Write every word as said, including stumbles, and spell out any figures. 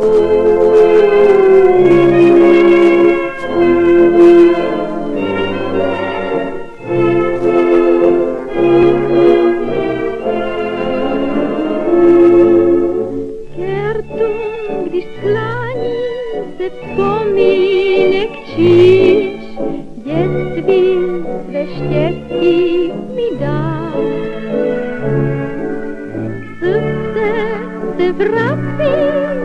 Když sklání se vzpomínek číš, dětství své štěstí mi dá. Srdce se vrací